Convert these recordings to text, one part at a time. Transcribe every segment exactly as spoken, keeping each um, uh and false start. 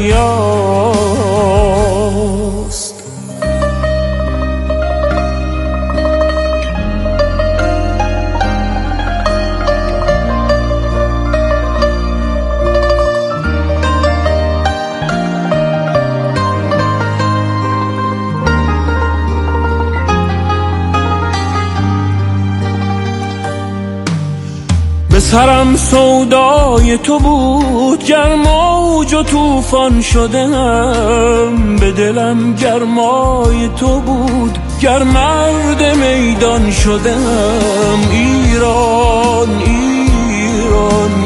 دریاست. به سرم سودای تو بود، گر موج و طوفان شدم. به دلم گرمای تو بود، گر مرد میدان شدم. ایران ایران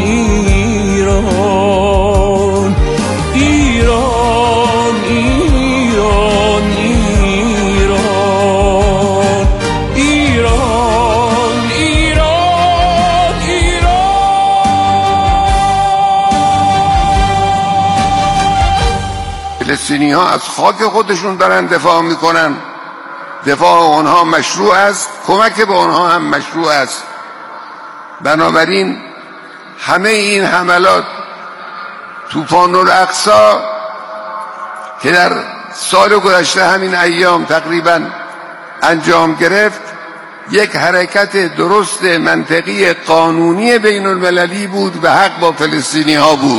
ایران ایران ایران ایران ایران فلسطینی ها از خاک خودشون دارن دفاع میکنن. دفاع آنها مشروع است، کمک به آنها هم مشروع است. بنابراین همه این حملات، طوفان الاقصی که در سال گذشته همین ایام تقریبا انجام گرفت، یک حرکت درست منطقی قانونی بین المللی بود و حق با فلسطینی ها بود.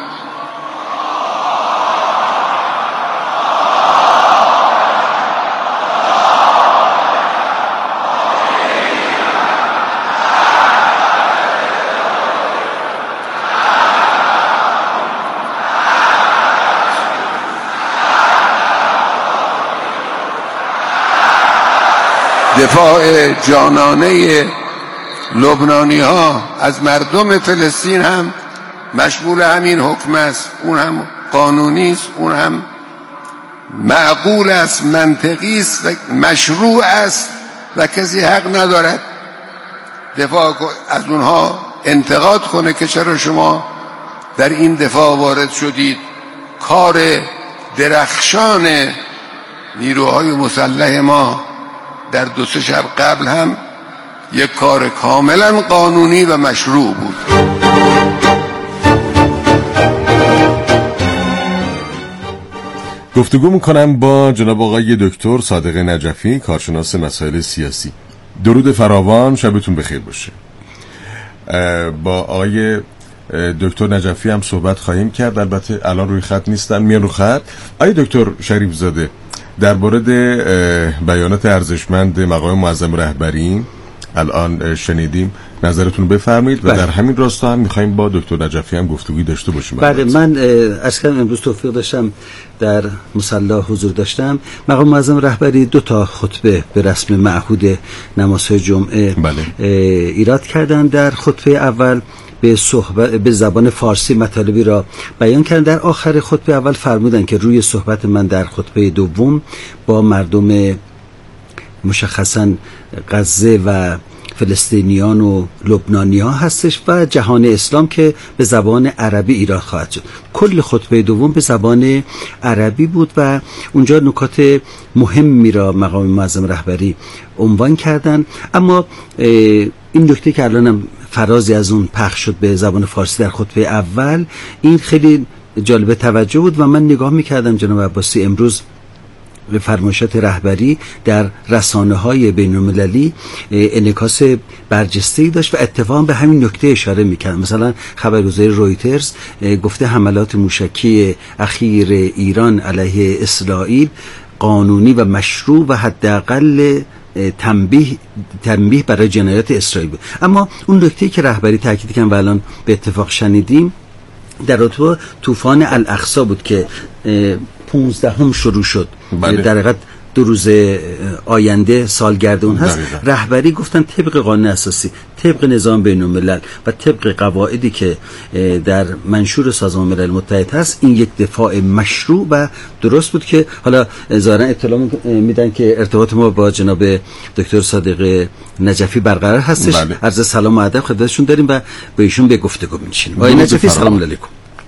دفاع جانانه لبنانی ها از مردم فلسطین هم مشمول همین حکم است. اون هم قانونی است، اون هم معقول است، منطقی است و مشروع است و کسی حق ندارد دفاع از اونها انتقاد کنه که چرا شما در این دفاع وارد شدید. کار درخشان نیروهای مسلح ما در دو سه شب قبل هم یک کار کاملا قانونی و مشروع بود. گفتگو میکنم با جناب آقای دکتر صادق نجفی، کارشناس مسائل سیاسی. درود فراوان، شبتون بخیر باشه. با آقای دکتر نجفی هم صحبت خواهیم کرد، البته الان روی خط نیستن، میان رو خط. آقای دکتر شریف زاده، در مورد بیانات ارزشمند مقام معظم رهبری الان شنیدیم، نظرتون بفرمایید و بله. در همین راستا هم میخوایم با دکتر نجفی هم گفتگویی داشته باشیم. بله، من اصلا امروز توفیق داشتم در مصلی حضور داشتم. مقام معظم رهبری دو تا خطبه به رسم معهود نمازهای جمعه بله. ایراد کردن. در خطبه اول به صحبت به زبان فارسی مطالبی را بیان کردن. در آخر خطبه اول فرمودن که روی صحبت من در خطبه دوم با مردم مشخصاً غزه و فلسطینیان و لبنانیان هستش و جهان اسلام که به زبان عربی ایراد خواهد شد. کل خطبه دوم به زبان عربی بود و اونجا نکات مهمی را مقام معظم رهبری عنوان کردن. اما این نکته که الانم فرازی از اون پخش شد به زبان فارسی در خطبه اول، این خیلی جالب توجه بود و من نگاه میکردم جناب عباسی امروز به فرمایشات رهبری در رسانه‌های بین‌المللی انعکاس برجسته‌ای داشت و اتفاقا به همین نکته اشاره می‌کرد. مثلا خبرگزاری رویترز گفته حملات موشکی اخیر ایران علیه اسرائیل قانونی و مشروع و حداقل تنبیه تنبیه برای جنایات اسرائیل بود. اما اون نکته‌ای که رهبری تاکید کردن و الان به اتفاق شنیدیم در رابطه طوفان الاقصی بود که پونزدهم شروع شد. بله. در حقیقت دو روز آینده سالگرد اون هست. دقیقا. رهبری گفتن طبق قانون اساسی، طبق نظام بین الملل و طبق قواعدی که در منشور سازمان ملل متحد هست، این یک دفاع مشروع و درست بود که حالا ظاهرا اطلاع میدن که ارتباط ما با جناب دکتر صادق نجفی برقرار هستش. بله. عرض سلام و ادب خدمتشون داریم و با ایشون به گفتگو می‌نشینیم. آقای نجفی سلام علیکم.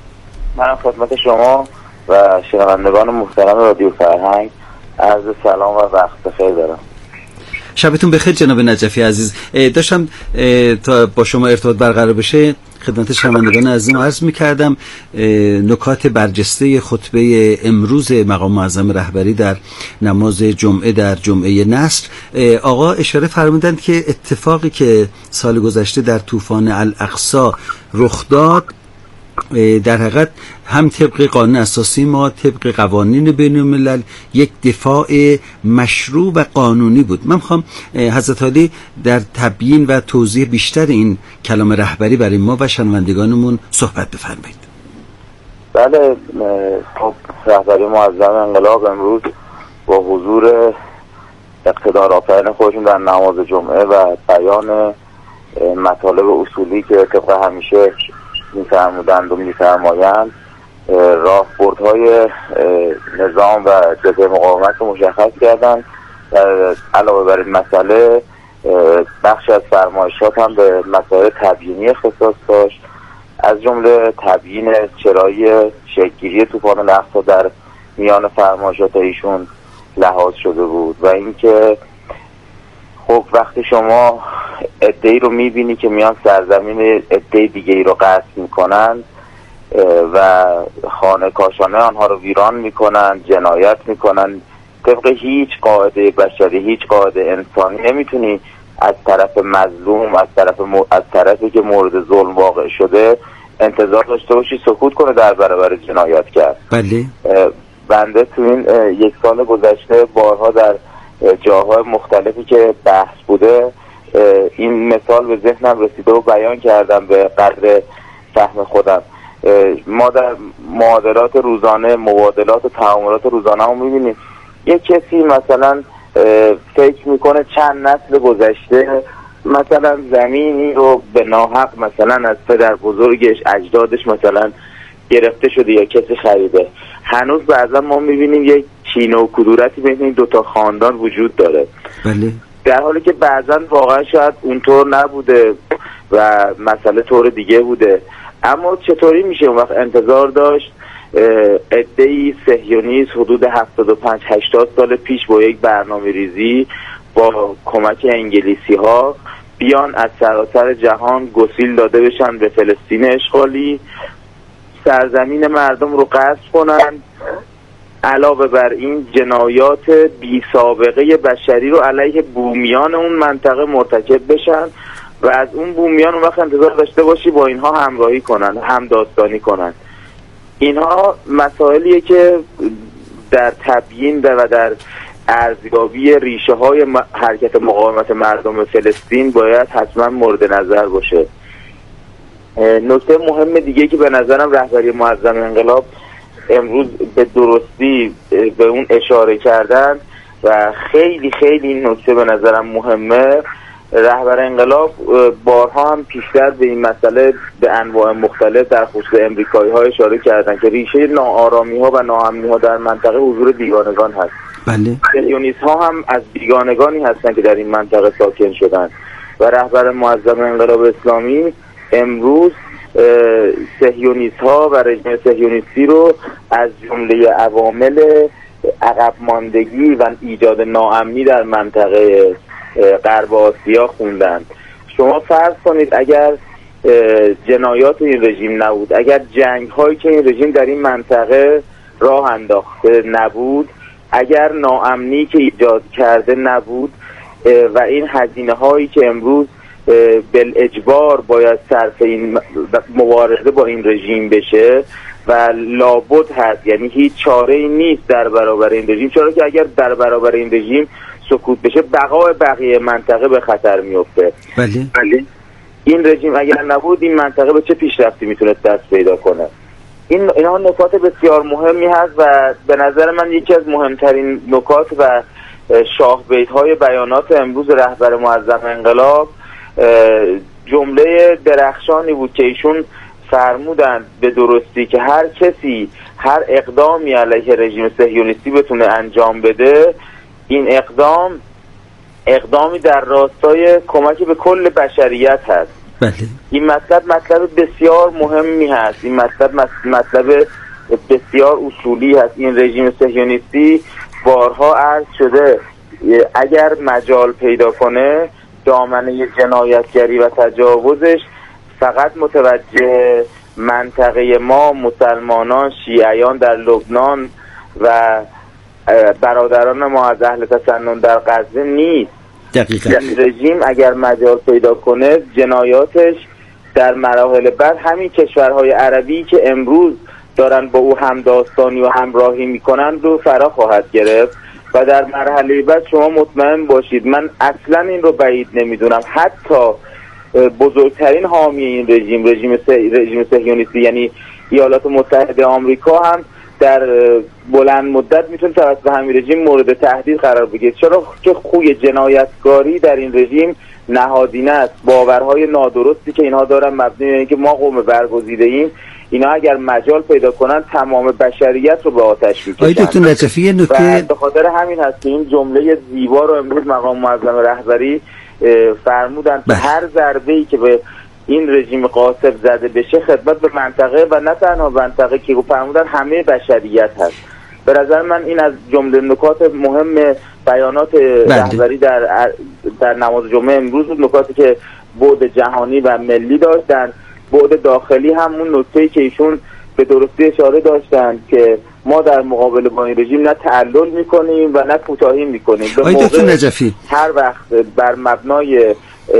من خدمت شما و شنوندگان محترم رادیو فرهنگ عرض سلام و وقت بخیر دارم. شبتون بخیر جناب نجفی عزیز. داشتم تا با شما ارتباط برقرار بشه خدمت شنوندگان عزیزم عرض می‌کردم نکات برجسته خطبه امروز مقام معظم رهبری در نماز جمعه در جمعه نصر، آقا اشاره فرمودند که اتفاقی که سال گذشته در طوفان الاقصی رخ داد در حقیقت هم طبق قانون اساسی ما، طبق قوانین بین الملل، یک دفاع مشروع و قانونی بود. من میخوام حضرت عالی در تبیین و توضیح بیشتر این کلام رهبری برای ما و شنوندگانمون صحبت بفرمایید. بله، خب رهبری معظم انقلاب امروز با حضور اقتدار آفرین خودشون در نماز جمعه و بیان مطالب اصولی که طبق همیشه می‌فرمودند و می‌فرمایند، راهبردهای نظام و جبهه مقاومت رو مشخص کردند. علاوه بر این مسئله بخش از فرمایشات هم به مسائل تبیینی اختصاص داشت، از جمله تبیین چرایی شکل‌گیری طوفان الاقصی در میان فرمایشات ایشون لحاظ شده بود و اینکه خب وقتی شما عده‌ای رو میبینی که میان سرزمین عده دیگه‌ای رو غصب میکنن و خانه کاشانه آنها رو ویران میکنن، جنایت میکنن، طبق هیچ قاعده بشری، هیچ قاعده انسانی نمیتونی از طرف مظلوم، از طرف م... از طرفی که مورد ظلم واقع شده انتظار داشته باشی سکوت کنه در برابر جنایت کرد. بله. بنده تو این یک سال گذشته بارها در جاهای مختلفی که بحث بوده این مثال به ذهنم رسیده و بیان کردم به قدر فهم خودم. ما در معادلات روزانه، مبادلات و تعاملات روزانه هم میبینیم یک کسی مثلا فکر میکنه چند نسل گذشته مثلا زمینی رو به ناحق مثلا از پدر بزرگش، اجدادش مثلا گرفته شده یا کسی خریده. هنوز بعضا ما میبینیم یک کینه و کدورتی بین این دوتا خاندان وجود داره. بله. در حالی که بعضا واقعا شاید اونطور نبوده و مسئله طور دیگه بوده، اما چطوری میشه اون وقت انتظار داشت عده‌ای صهیونیست حدود هفتاد و پنج هشتاد سال پیش با یک برنامه ریزی با کمک انگلیسی ها بیان از سراسر جهان گسیل داده بشن به فلسطین اشغالی، سرزمین مردم رو غصب کنن، علاوه بر این جنایات بی سابقه بشری رو علیه بومیان اون منطقه مرتکب بشن و از اون بومیان اون وقت انتظار داشته باشی با اینها همراهی کنن، همداستانی کنن. اینها مسائلیه که در تبیین و در ارزیابی ریشه های حرکت مقاومت مردم فلسطین باید حتما مورد نظر باشه. نکته مهم دیگه که به نظرم رهبری معظم انقلاب امروز به درستی به اون اشاره کردن و خیلی خیلی این نکته به نظرم مهمه، رهبر انقلاب بارها هم پیشتر به این مسئله به انواع مختلف در خصوص امریکایی ها اشاره کردن که ریشه ناآرامی ها و ناامنی ها در منطقه حضور بیگانگان هست. بله. صهیونیست ها هم از بیگانگانی هستن که در این منطقه ساکن شدن و رهبر معظم انقلاب اسلامی امروز صهیونیست ها و رژیم صهیونیستی رو از جمله عوامل عقب ماندگی و ایجاد ناامنی در منطقه غرب آسیا خوندن. شما فرض کنید اگر جنایات این رژیم نبود، اگر جنگ هایی که این رژیم در این منطقه راه انداخته نبود، اگر ناامنی که ایجاد کرده نبود و این هزینه هایی که امروز بالاجبار باید صرف این مبارزه با این رژیم بشه و لابد هست، یعنی هیچ چاره ای نیست در برابر این رژیم، چرا که اگر در برابر این رژیم سکوت بشه بقای بقیه منطقه به خطر میفته. بله. بله. این رژیم اگر نبود این منطقه به چه پیشرفتی میتونه دست پیدا کنه؟ این اینا نکات بسیار مهمی هست و به نظر من یکی از مهمترین نکات و شاه بیت‌های بیانات امروز رهبر معظم انقلاب جمله درخشانی بود که ایشون فرمودند به درستی که هر کسی هر اقدامی علیه رژیم صهیونیستی بتونه انجام بده، این اقدام اقدامی در راستای کمک به کل بشریت هست. بله. این مطلب مطلب بسیار مهمی هست، این مطلب مطلب بسیار اصولی هست. این رژیم صهیونیستی بارها عرض شده اگر مجال پیدا کنه دامنه جنایتگری و تجاوزش فقط متوجه منطقه ما مسلمانان شیعیان در لبنان و برادران ما از اهل تسنن در غزه نیست. دقیقاً رژیم اگر مجال پیدا کنه جنایاتش در مراحل بعد همین کشورهای عربی که امروز دارن با او همداستانی و همراهی میکنن رو فرا خواهد گرفت و در مرحله بعد شما مطمئن باشید من اصلا این رو بعید نمیدونم حتی بزرگترین حامی این رژیم رژیم رژیم صهیونیستی یعنی ایالات متحده آمریکا هم در بلند مدت میتونه توسط همین رژیم مورد تهدید قرار بگیره، چرا که خوی جنایتکاری در این رژیم نهادینه است. باورهای نادرستی که اینها دارن مبنی بر اینکه ما قوم برگزیده ایم، اینا اگر مجال پیدا کنن تمام بشریت رو به آتش میکشن. آقای دکتر نجفی نکته و به خاطر همین هست که این جمله زیبا رو امروز مقام معظم رهبری فرمودن که هر ضربه‌ای که به این رژیم غاصب زده بشه خدمت به منطقه و نه تنها منطقه که فرمودن همه بشریت هست. به نظر من این از جمله نکات مهم بیانات رهبری در در نماز جمعه امروز بود، نکاتی که بعد جهانی و ملی داشتن. بعد داخلی همون نکته‌ای که ایشون به درستی اشاره داشتن که ما در مقابل با این رژیم نه تعلل میکنیم و نه کوتاهی میکنیم. به دکتر نجفی هر وقت بر مبنای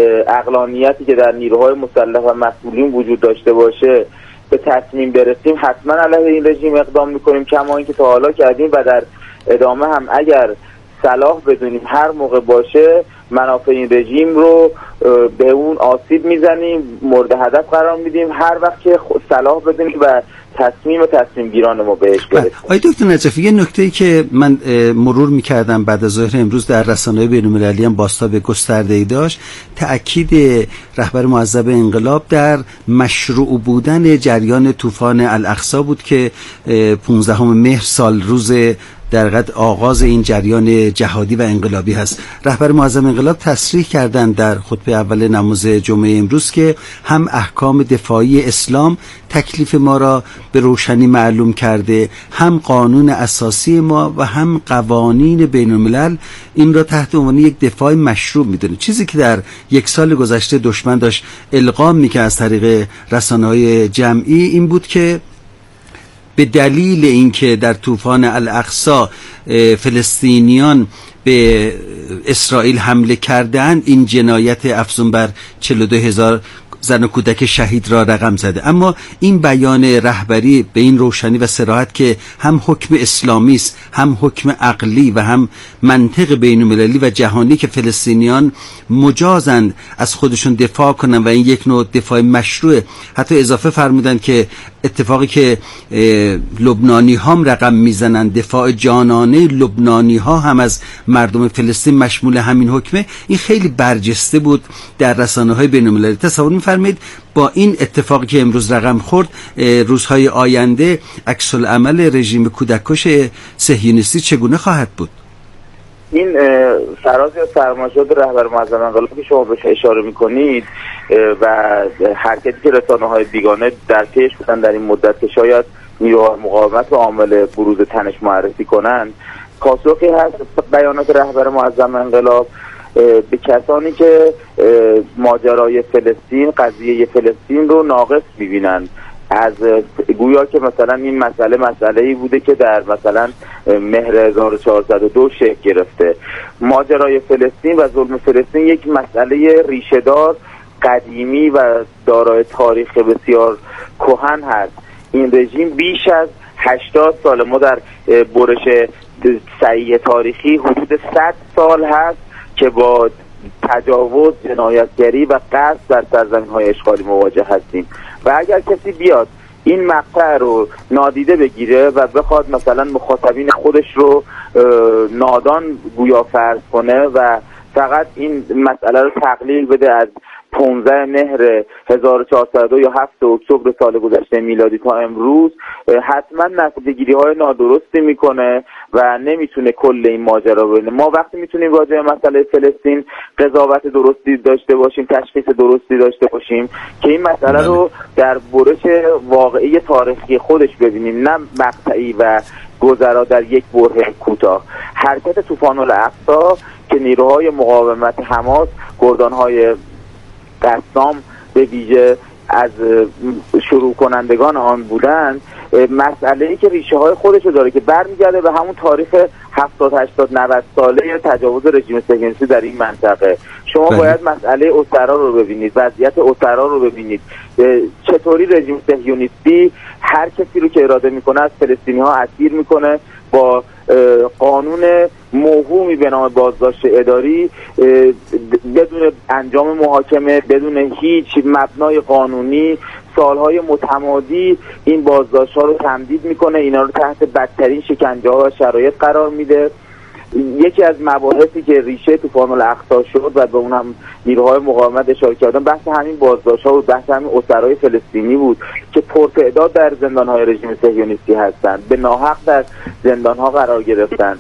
عقلانیتی که در نیروهای مسلح و مسئولین وجود داشته باشه به تصمیم برسیم حتما علیه این رژیم اقدام میکنیم، کما اینکه تا حالا کردیم و در ادامه هم اگر صلاح بدونیم هر موقع باشه منافع این رژیم رو به اون آسیب میزنیم، مورد هدف قرار میدیم هر وقت که صلاح بدونیم و تصمیم و تصمیم گیران ما بهش برسیم. آقای دکتر نجفی یه نکته‌ای که من مرور می‌کردم بعد از ظهر امروز در رسانه‌های بین‌المللی هم بازتاب گسترده‌ای داشت، تأکید رهبر معظم انقلاب در مشروع بودن جریان طوفان الاقصی بود که پانزدهم مهر سال روز در قد آغاز این جریان جهادی و انقلابی هست. رهبر معظم انقلاب تصریح کردند در خطبه اول نماز جمعه امروز که هم احکام دفاعی اسلام تکلیف ما را به روشنی معلوم کرده، هم قانون اساسی ما و هم قوانین بین الملل این را تحت عنوان یک دفاع مشروع میدونه. چیزی که در یک سال گذشته دشمن داشت القا میکرد از طریق رسانه‌های جمعی این بود که به دلیل اینکه در طوفان الاقصی فلسطینیان به اسرائیل حمله کردند این جنایت افزون بر چهل و دو هزار زن و کودک شهید را رقم زده. اما این بیان رهبری به این روشنی و صراحت که هم حکم اسلامی است، هم حکم عقلی و هم منطق بین المللی و جهانی که فلسطینیان مجازند از خودشون دفاع کنن و این یک نوع دفاع مشروعه. حتی اضافه فرمودند که اتفاقی که لبنانی ها هم رقم میزنند، دفاع جانانه لبنانی ها هم از مردم فلسطین مشمول همین حکمه، این خیلی برجسته بود در رسانه های بین المللی. تصور می‌فرمایید با این اتفاقی که امروز رقم خورد روزهای آینده عکس العمل رژیم کودککش صهیونیستی چگونه خواهد بود؟ این فراز یا سرمایه‌گذاری رهبر معظم انقلاب که شما بهش اشاره می‌کنید و حرکتی که رسانه‌های بیگانه در پیش بودن در این مدت که شاید نیروهای مقاومت و عامل بروز تنش معرفی کنند، پاسخی هست بیانات رهبر معظم انقلاب به کسانی که ماجرای فلسطین، قضیه فلسطین رو ناقص می‌بینند، از گویا که مثلا این مسئله مسئله‌ای بوده که در مثلا مهر هزار و چهارصد و دو شکل گرفته. ماجرای فلسطین و ظلم فلسطین یک مسئله ریشه‌دار، قدیمی و دارای تاریخ بسیار کهن هست. این رژیم بیش از هشتاد سال، ما در برش صحیح تاریخی حدود صد سال هست که با تجاوز، جنایتگری و قصد در سرزمین‌های اشغالی مواجه هستیم و اگر کسی بیاد این مقطع رو نادیده بگیره و بخواد مثلا مخاطبین خودش رو نادان گویا فرض کنه و فقط این مسئله رو تقلیل بده از پانزده مهر هزار و چهارصد و دو یا هفت اکتبر سال گذشته میلادی تا امروز، حتما نتیجه‌گیری های نادرستی میکنه و نمیتونه کل این ماجرا ببینه. ما وقتی میتونیم راجع به مسئله فلسطین قضاوت درستی داشته باشیم، تشخیص درستی داشته باشیم که این مسئله رو در برش واقعی تاریخی خودش ببینیم، نه مقطعی و گذرا در یک بره کوتاه. حرکت طوفان الاقصی که نیروهای مقاومت حماس، گردانهای قسام به ویژه از شروع کنندگان آن بودند، مسئله‌ای که ریشه های خودشو داره که برمیگرده به همون تاریخ هفتاد هشتاد نود ساله تجاوز رژیم صهیونیستی در این منطقه. شما بله. باید مسئله اسرا رو ببینید، وضعیت اسرا رو ببینید، چطوری رژیم صهیونیستی هر کسی رو که اراده میکنه از فلسطینی‌ها اسیر میکنه، با قانون موهومی به نام بازداشت اداری بدون انجام محاکمه، بدون هیچ مبنای قانونی سالهای متمادی این بازداشت‌ها رو تمدید میکنه، اینا رو تحت بدترین شکنجه‌ها و شرایط قرار میده. یکی از مباحثی که ریشه طوفان الاقصی شد و به اونم نیروهای مقاومت اشاره کردن بحث همین بازداشت‌ها و بحث همین اسرای فلسطینی بود که پرتعداد در زندان‌های رژیم صهیونیستی هستند، به ناحق در زندان‌ها قرار گرفتن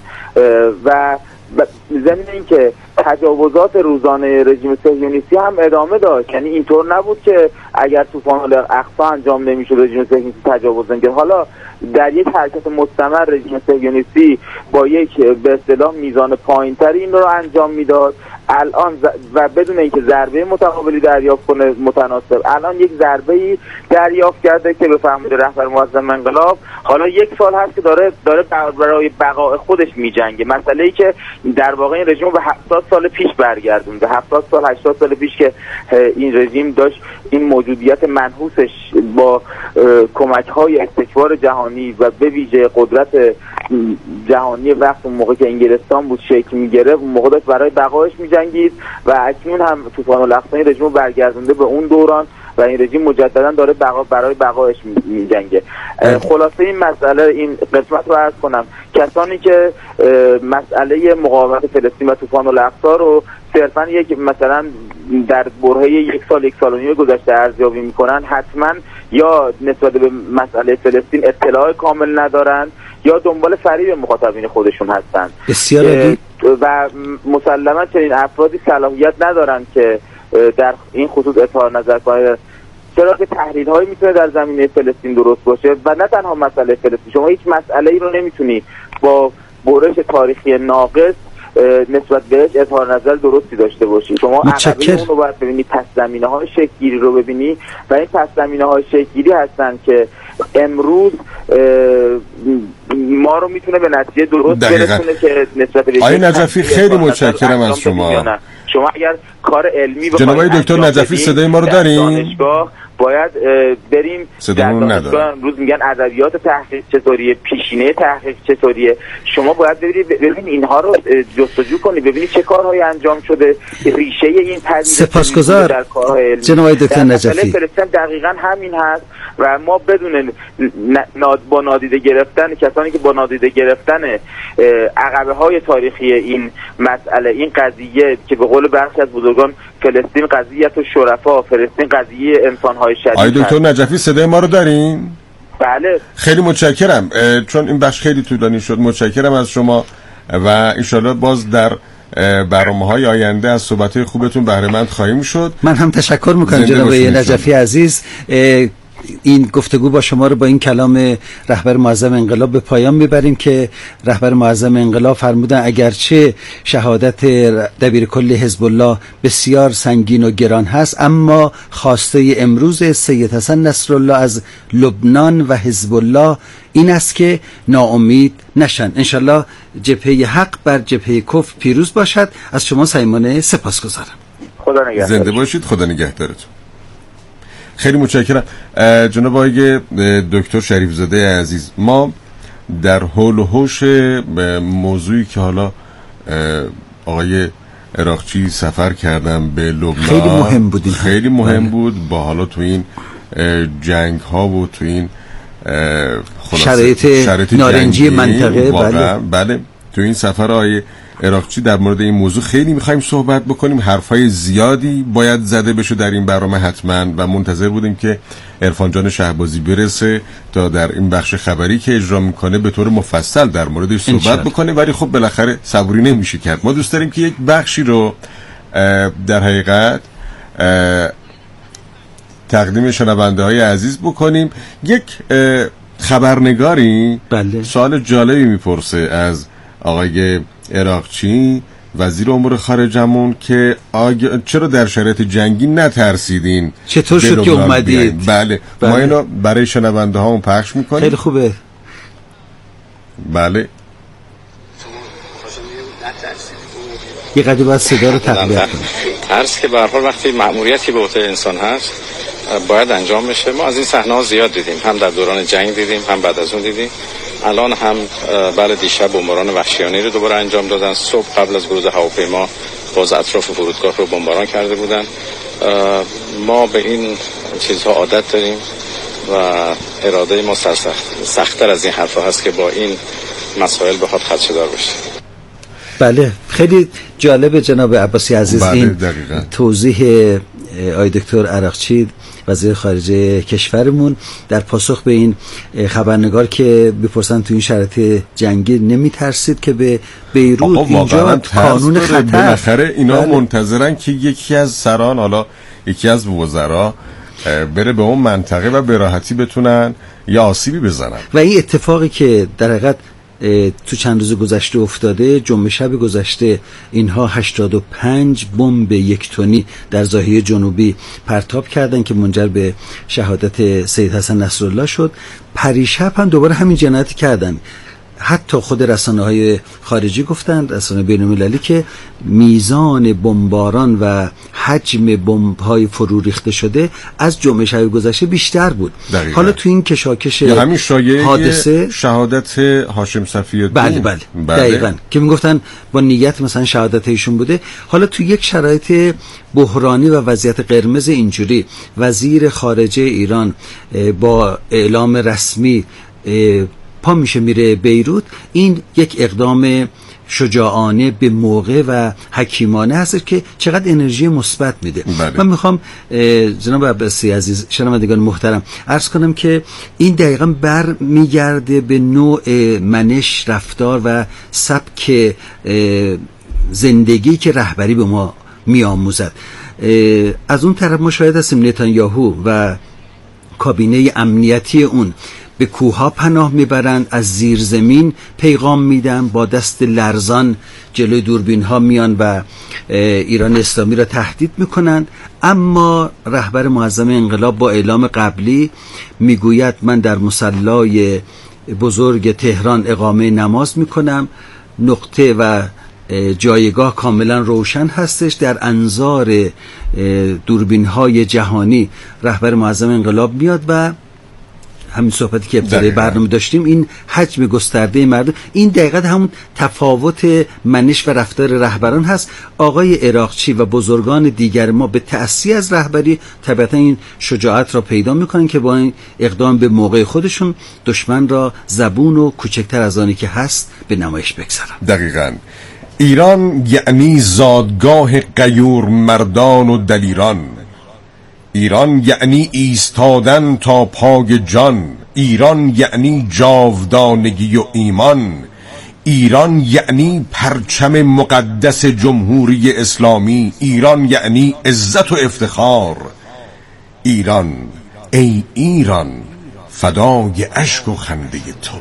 و ضمن اینکه تجاوزات روزانه رژیم صهیونیستی هم ادامه داشت. یعنی اینطور نبود که اگر طوفان الاقصی انجام نمیشد رژیم صهیونیستی تجاوز نمی‌کرد. حالا در یک حرکت مستمر رژیم صهیونیستی با یک به اصطلاح میزان پایین‌تری این رو انجام میداد الان و بدون اینکه ضربه متقابلی دریافت کنه متناسب، الان یک ضربه‌ای دریافت کرده که به فهمید رهبر معظم انقلاب حالا یک سال هست که داره داره برای بقای خودش میجنگه. مسئله‌ای که در واقع این رژیم به هفتاد سال پیش برگردونده، هفتاد سال هشتاد سال پیش که این رژیم داشت این موجودیت منحوسش با کمک‌های استکبار جهانی و به ویژه قدرت جهانی وقت اون موقع که انگلستان بود شکل می‌گرفت، اون موقع داشت برای بقایش می‌جنگید و اکنون هم طوفان الاقصی رژیم برگردونده به اون دوران و این رژیم مجددا داره بقا برای بقایش می‌جنگه. خلاصه این مسئله این قسمت رو عرض کنم، کسانی که مسئله مقاومت فلسطین و طوفان الاقصی رو صرفا یک مثلا در برهه یک سال یک سال و نیم گذشته ارزیابی میکنن، حتما یا نسبت به مسئله فلسطین اطلاع کامل ندارن یا دنبال فریب مخاطبین خودشون هستن. بسیار و مسلما چنین افرادی صلاحیت ندارن که در این خصوص اظهار نظر کنند، چرا که تحلیل هایی میتونه در زمینه فلسطین درست باشه و نه تنها مسئله فلسطین. شما هیچ مسئله ای رو نمیتونی با برش تاریخی ناقص نسبت بهش اظهار نظر درستی داشته باشی. شما عقبه اون رو باید ببینی، پس زمینه های شکل‌گیری رو ببینی و این پس زمینه های شکل‌گیری هستن که امروز ما رو میتونه به نتیجه درست برسونه که نسبت به آقای نجفی خیلی متشکرم از شما. شما اگر کار علمی بخواید جناب آقای دکتر نجفی صدای ما رو دارین؟ باید بریم در دانشگاه. امروز میگن ادبیات تحقیق چطوریه، پیشینه تحقیق چطوریه. شما باید ببینید ببین اینها رو جستجو کنید، ببینید چه کارهایی انجام شده، ریشه این پدیده. سپاسگزار جناب آقای دکتر نجفی. فلسطین دقیقاً همین هست و ما بدون ناد با نادیده گرفتن کسانی که با نادیده گرفتن عقبه های تاریخی این مسئله، این قضیه که به قول برخی از بزرگان فلسطین قضیت و شرفا، فلسطین قضیه انسان‌های شدید. آقای دکتر نجفی صدای ما رو دارین؟ بله. خیلی متشکرم، چون این بخش خیلی طولانی شد. متشکرم از شما و انشالله باز در برنامه‌های آینده از صحبت‌های خوبتون بهره مند خواهیم شد. من هم تشکر می‌کنم جناب نجفی عزیز. این گفتگو با شما رو با این کلام رهبر معظم انقلاب به پایان میبریم که رهبر معظم انقلاب فرمودن اگرچه شهادت دبیر کل حزب الله بسیار سنگین و گران هست، اما خواسته امروز سید حسن نصرالله از لبنان و حزب الله این است که ناامید نشن. انشالله جبهه حق بر جبهه کفر پیروز باشد. از شما صمیمانه سپاسگزارم. خدا نگهدار. زنده باشید. خدا نگهدارتون. خیلی متشکرم جناب آقای دکتر شریف زاده عزیز. ما در حول و حوش موضوعی که حالا آقای عراقچی سفر کردن به لبنان خیلی مهم بود، خیلی مهم بود با حالا تو این جنگ ها و تو این شرایط, شرایط نارنجی منطقه بله. بله تو این سفر آقای عراقچی در مورد این موضوع خیلی میخوایم صحبت بکنیم. حرفای زیادی باید زده بشه در این برنامه حتما و منتظر بودیم که عرفان جان شهبازی برسه تا در این بخش خبری که اجرا میکنه به طور مفصل در موردش صحبت بکنه، ولی خب بالاخره صبوری نمیشه کرد. ما دوست داریم که یک بخشی رو در حقیقت تقدیم شنونده های عزیز بکنیم. یک خبرنگاری بله. سوال جالبی میپرسه از آقای عراقچی وزیر امور خارجمون که آگ... چرا در شرایط جنگی نترسیدین، چطور شد که اومدید؟ بله. بله ما اینو برای شنونده هامون پخش میکنیم. خیلی خوبه. بله یه قدری باید صدا رو تقویت کنیم. ترس که به هر حال وقتی مأموریتی به عهده انسان هست باید انجام بشه. ما از این صحنه‌ها زیاد دیدیم، هم در دوران جنگ دیدیم، هم بعد از اون دیدیم. الان هم بله دیشب بمباران وحشیانه رو دوباره انجام دادن. صبح قبل از ورود هواپیما باز اطراف فرودگاه رو بمباران کرده بودن. ما به این چیزها عادت داریم و اراده ما سرسخت سخت‌تر از این حرفا هست که با این مسائل بخواد خدشه‌دار بشه. بله خیلی جالب جناب عباسی عزیز. بله این دقیقاً. توضیح آقای دکتر عراقچی وزیر خارجه کشورمون در پاسخ به این خبرنگار که بپرسن تو این شرایط جنگی نمیترسید که به بیروت اینجا قانون خطر بالاخره اینا بله. منتظرن که یکی از سران، حالا یکی از وزرا بره به اون منطقه و به راحتی بتونن یا آسیبی بزنن. و این اتفاقی که در حقیقت تو چند روز گذشته افتاده، جمعه شب گذشته اینها هشتاد و پنج بمب یک تنی در ضاحیه جنوبی پرتاب کردن که منجر به شهادت سید حسن نصرالله شد. پریشب هم دوباره همین جنایت کردن. حتی خود رسانه‌های خارجی گفتند، رسانه بین‌المللی، که میزان بمباران و حجم بمب‌های فرو ریخته شده از جمعه شب گذشته بیشتر بود. دقیقا. حالا تو این کشاکش همین شایعه حادثه شهادت هاشم صفی بله بله, بله. دقیقاً که میگفتن با نیت مثلا شهادت ایشون بوده. حالا تو یک شرایط بحرانی و وضعیت قرمز اینجوری وزیر خارجه ایران با اعلام رسمی پا میشه میره بیروت، این یک اقدام شجاعانه به موقع و حکیمانه هست که چقدر انرژی مثبت میده. بله. من میخوام جناب عباسی عزیز، شنوندگان محترم، عرض کنم که این دقیقاً بر میگرده به نوع منش، رفتار و سبک زندگی که رهبری به ما میآموزد. از اون طرف ما شاهد هستیم نتانیاهو و کابینه امنیتی اون به کوها پناه میبرند، از زیر زمین پیغام میدن، با دست لرزان جلوی دوربین ها میان و ایران اسلامی را تهدید میکنند. اما رهبر معظم انقلاب با اعلام قبلی میگوید من در مصلای بزرگ تهران اقامه نماز میکنم. نقطه و جایگاه کاملا روشن هستش. در انظار دوربین های جهانی رهبر معظم انقلاب میاد و همین صحبتی که ابتدای برنامه داشتیم، این حجم گسترده مردم، این دقیقاً همون تفاوت منش و رفتار رهبران هست. آقای عراقچی و بزرگان دیگر ما به تأسی از رهبری طبعاً این شجاعت را پیدا میکنن که با این اقدام به موقع خودشون دشمن را زبون و کوچکتر از آنی که هست به نمایش بگذارن. دقیقاً. ایران یعنی زادگاه غیور مردان و دلیران. ایران یعنی ایستادن تا پای جان. ایران یعنی جاودانگی و ایمان. ایران یعنی پرچم مقدس جمهوری اسلامی. ایران یعنی عزت و افتخار. ایران، ای ایران، فدای اشک و خنده تو.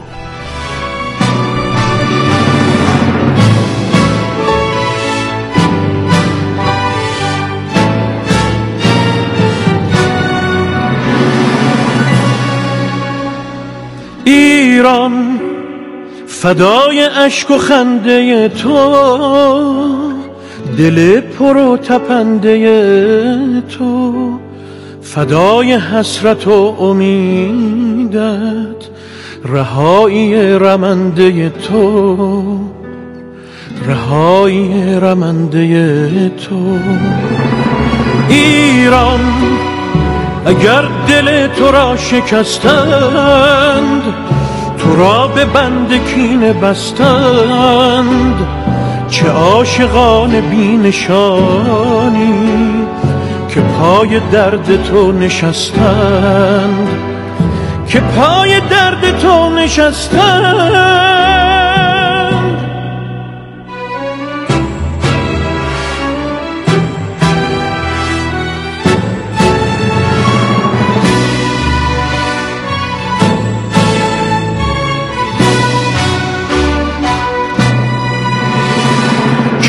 ایران، فدای اشک و خنده تو، دل پر و تپنده تو، فدای حسرت و امیدت، رهایی رمنده تو، رهایی رمنده تو. ایران، اگر دل تو را شکستند، تو را به بند کینه بستند، چه عاشقان بی نشانی که پای درد تو نشستند، که پای درد تو نشستند.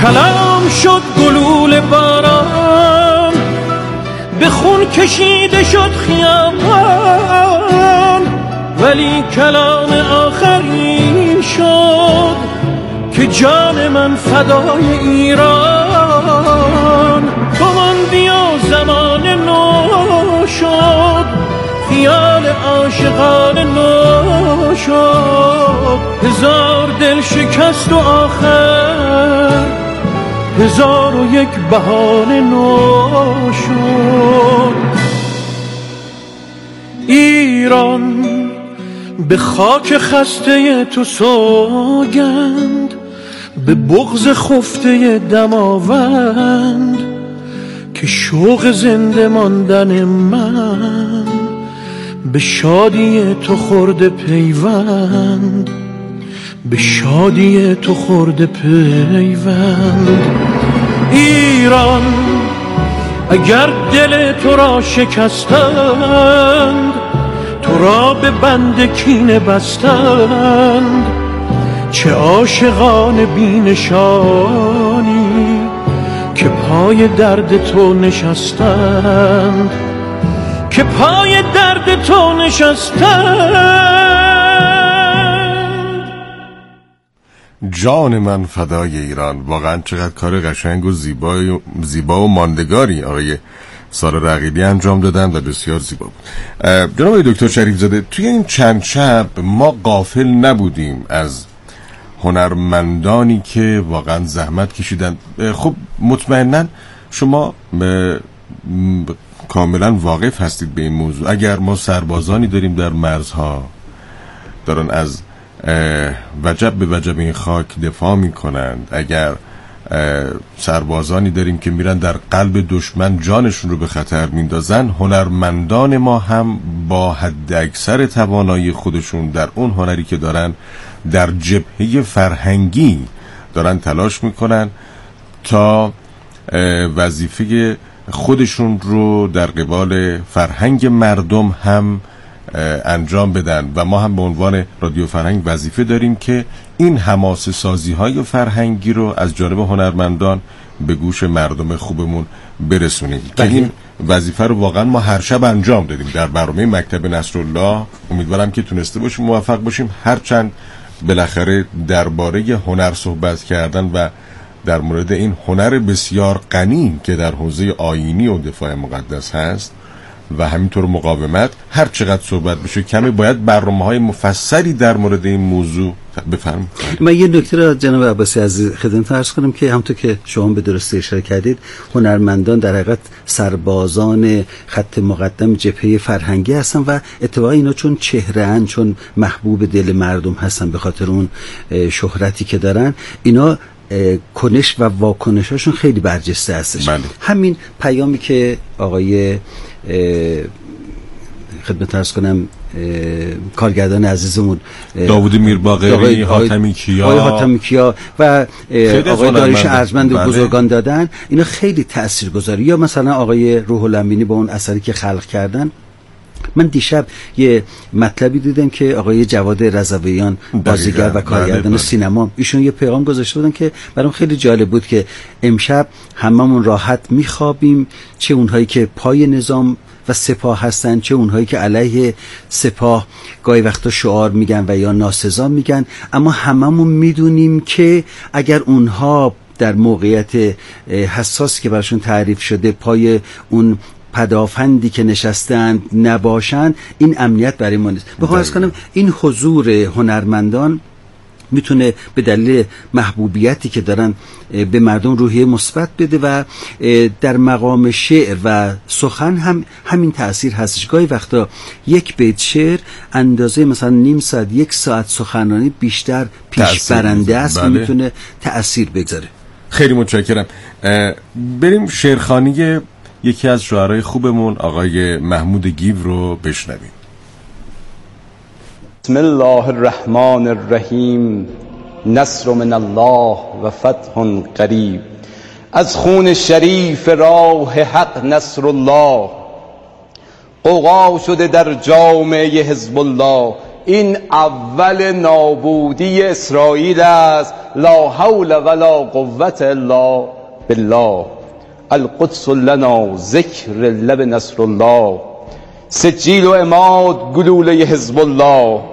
کلام شد گلوله باران، به خون کشیده شد خیابان، ولی کلام آخرین شد که جان من فدای ایران. تو ماندی و زمان نو شد، خیال عاشقان نو شد، هزار دل شکست و آخر هزار و یک بهانه نو شد. ایران به خاک خسته تو سوگند، به بغض خفته دماوند، که شوق زنده ماندن من به شادی تو خورده پیوند، به شادی تو خورده پیوند. ایران اگر دل تو را شکستند، تو را به بند کینه بستند، چه عاشقان بینشانی که پای درد تو نشستند، که پای درد تو نشستند. جان من فدای ایران. واقعا چقدر کار قشنگ و زیبا و زیبا و ماندگاری آقای سارا رقیبی انجام دادن و بسیار زیبا بود. جناب دکتر شریف زاده، توی این چند شب ما غافل نبودیم از هنرمندانی که واقعا زحمت کشیدن. خب مطمئناً شما کاملا واقف هستید به این موضوع. اگر ما سربازانی داریم در مرزها دارن از وجب به وجب این خاک دفاع می کنند، اگر سربازانی داریم که میرن در قلب دشمن جانشون رو به خطر میندازن، هنرمندان ما هم با حد اکثر توانایی خودشون در اون هنری که دارن در جبهه فرهنگی دارن تلاش میکنن تا وظیفه خودشون رو در قبال فرهنگ مردم هم انجام بدن و ما هم به عنوان رادیو فرهنگ وظیفه داریم که این حماسه سازی های فرهنگی رو از جانب هنرمندان به گوش مردم خوبمون برسونیم. که این وظیفه رو واقعا ما هر شب انجام دادیم در برنامه مکتب نصرالله. امیدوارم که تونسته باشیم موفق باشیم، هرچند بالاخره درباره هنر صحبت کردن و در مورد این هنر بسیار غنی که در حوزه آیینی و دفاع مقدس هست و همینطور مقاومت هر چقدر صحبت بشه کمی، باید برنامه‌های مفصلی در مورد این موضوع بفرمایید. من یه نکته را جناب عباسی عزیز خدمت عرض کنم که همونطور که شما به درستی اشاره کردید، هنرمندان در حقیقت سربازان خط مقدم جبهه فرهنگی هستن و اتفاقا اینا چون چهره‌اند، چون محبوب دل مردم هستن، به خاطر اون شهرتی که دارن، اینا کنش و واکنشاشون خیلی برجسته هستش. بله. همین پیامی که آقای خدمت عرض کنم کارگردان عزیزمون داوود میرباقری، حاتمی کیا، آقای حاتمی کیا و آقای داریوش ارجمند و بزرگان دادن، اینا خیلی تاثیرگذاره. یا مثلا آقای روح الامینی با اون اثری که خلق کردن. من دیشب یه مطلبی دیدم که آقای جواد رضویان بازیگر و کارگردان سینما، ایشون یه پیغام گذاشته بودن که برام خیلی جالب بود که امشب هممون راحت میخوابیم، چه اونهایی که پای نظام و سپاه هستن، چه اونهایی که علیه سپاه گاهی وقتا شعار میگن و یا ناسزا میگن، اما هممون میدونیم که اگر اونها در موقعیت حساسی که براشون تعریف شده پای اون پدافندی که نشستند نباشند، این امنیت برای ما نیست. بخوام عرض کنم این حضور هنرمندان میتونه به دلیل محبوبیتی که دارن به مردم روحیه مثبت بده و در مقام شعر و سخن هم همین تأثیر هستش. گاهی وقتا یک بیت شعر اندازه مثلا نیم ساعت یک ساعت سخنرانی بیشتر پیش برنده است و میتونه تأثیر بگذاره. خیلی متشکرم. بریم شعرخوانی یکی از شاعرای خوبمون آقای محمود گیو رو بشنویم. بسم الله الرحمن الرحیم. نصر من الله و فتح قریب. از خون شریف راه حق نصر الله، غوغا شده در جامعه حزب الله. این اول نابودی اسرائیل است. لا حول ولا قوت الا بالله. القدس لنا ذکر لب نصر الله، سجیل و عماد گلوله حزب الله.